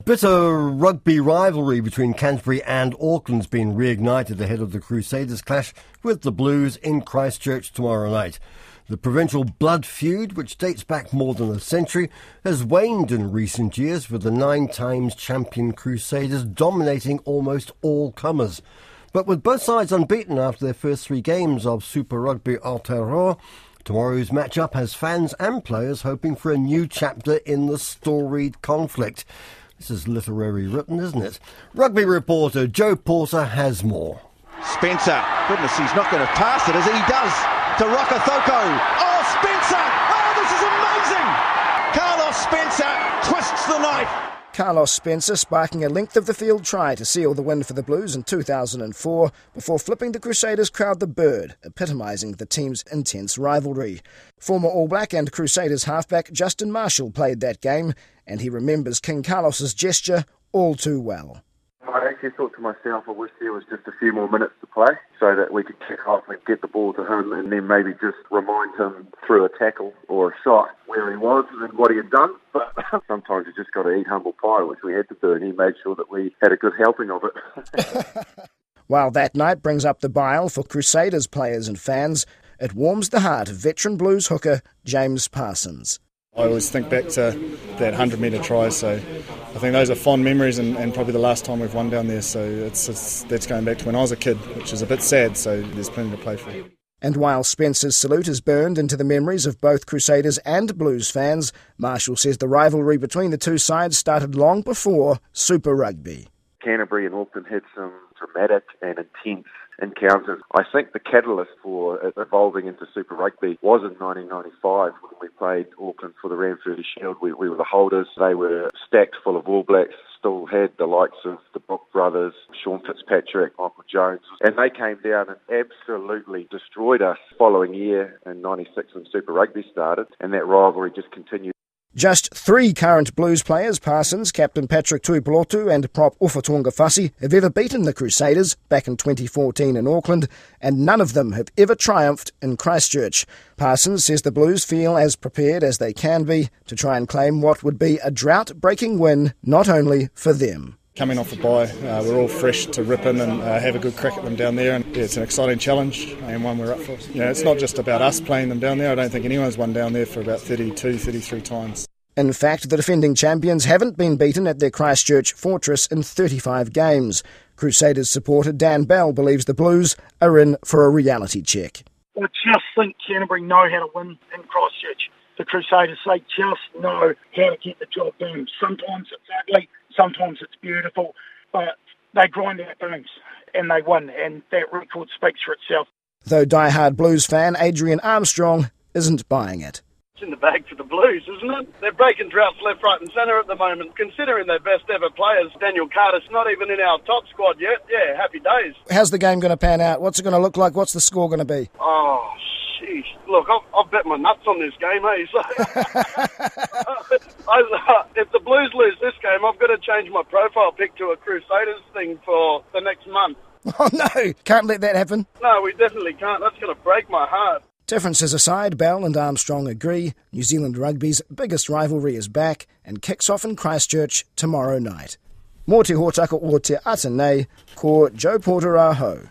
Bitter rugby rivalry between Canterbury and Auckland's been reignited ahead of the Crusaders' clash with the Blues in Christchurch tomorrow night. The provincial blood feud, which dates back more than a century, has waned in recent years, with the 9 times champion Crusaders dominating almost all comers. But with both sides unbeaten after their first 3 games of Super Rugby Aotearoa, tomorrow's matchup has fans and players hoping for a new chapter in the storied conflict. This is literary written, isn't it? Rugby reporter Joe Porter has more. Spencer, goodness, he's not going to pass it, is he? He does, to Rokocoko. Oh, Spencer! Oh, this is amazing! Carlos Spencer twists the knife. Carlos Spencer sparking a length of the field try to seal the win for the Blues in 2004 before flipping the Crusaders crowd the bird, epitomising the team's intense rivalry. Former All Black and Crusaders halfback Justin Marshall played that game, and he remembers King Carlos's gesture all too well. I actually thought to myself, I wish there was just a few more minutes to play so that we could kick off and get the ball to him and then maybe just remind him through a tackle or a shot where he was and what he had done. But sometimes you just got to eat humble pie, which we had to do, and he made sure that we had a good helping of it. While that night brings up the bile for Crusaders players and fans, it warms the heart of veteran Blues hooker James Parsons. I always think back to that 100-metre try, so I think those are fond memories and probably the last time we've won down there, so that's going back to when I was a kid, which is a bit sad, so there's plenty to play for. And while Spencer's salute is burned into the memories of both Crusaders and Blues fans, Marshall says the rivalry between the two sides started long before Super Rugby. Canterbury and Auckland had some dramatic and intense encounters. I think the catalyst for it evolving into Super Rugby was in 1995 when we played Auckland for the Ranfurly Shield. We were the holders. They were stacked full of All Blacks, still had the likes of the Brook brothers, Sean Fitzpatrick, Michael Jones, and they came down and absolutely destroyed us following year in 96 when Super Rugby started, and that rivalry just continued. Just 3 current Blues players, Parsons, Captain Patrick Tuipulotu and prop Ufa Tuangafasi, have ever beaten the Crusaders back in 2014 in Auckland, and none of them have ever triumphed in Christchurch. Parsons says the Blues feel as prepared as they can be to try and claim what would be a drought-breaking win, not only for them. Coming off a bye, we're all fresh to rip in and have a good crack at them down there, and it's an exciting challenge and one we're up for. It's not just about us playing them down there. I don't think anyone's won down there for about 32, 33 times. In fact, the defending champions haven't been beaten at their Christchurch fortress in 35 games. Crusaders supporter Dan Bell believes the Blues are in for a reality check. I just think Canterbury know how to win in Christchurch. The Crusaders, they just know how to get the job done. Sometimes it's ugly, sometimes it's beautiful, but they grind out games and they win, and that record speaks for itself. Though die-hard Blues fan Adrian Armstrong isn't buying it. It's in the bag for the Blues, isn't it? They're breaking droughts left, right and centre at the moment. Considering their best ever players, Daniel Carter's not even in our top squad yet. Yeah, happy days. How's the game going to pan out? What's it going to look like? What's the score going to be? Oh, sheesh. Look, I've bet my nuts on this game, eh? So, if the Blues lose this game, I've got to change my profile pic to a Crusaders thing for the next month. Oh, no. Can't let that happen. No, we definitely can't. That's going to break my heart. Differences aside, Bell and Armstrong agree New Zealand rugby's biggest rivalry is back and kicks off in Christchurch tomorrow night. Mō te hōtaka o te atanei, ko Joe Porter aho.